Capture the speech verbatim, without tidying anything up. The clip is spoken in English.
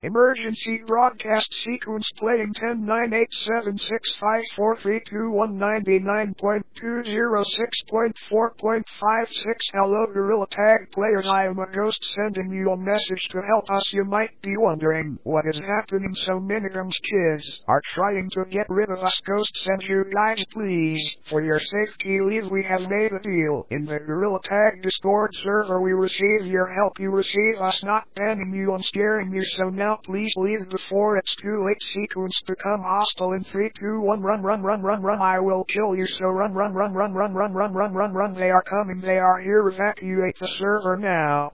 Emergency broadcast sequence playing ten nine eight seven six five four three two one ninety-nine point two zero six point four point five six. Hello Gorilla Tag players, I am a ghost sending you a message to help us. You might be wondering what is happening. So Minigums kids are trying to get rid of us ghosts, and you guys please, for your safety leave, we have made a deal. In the Gorilla Tag Discord server we receive your help, you receive us not banning you and scaring you. So now please leave before it's too late. Sequence become hostile in three, two, one, run, run, run, run, run, I will kill you. So run, run, run, run, run, run, run, run, run, run, they are coming, they are here, evacuate the server now.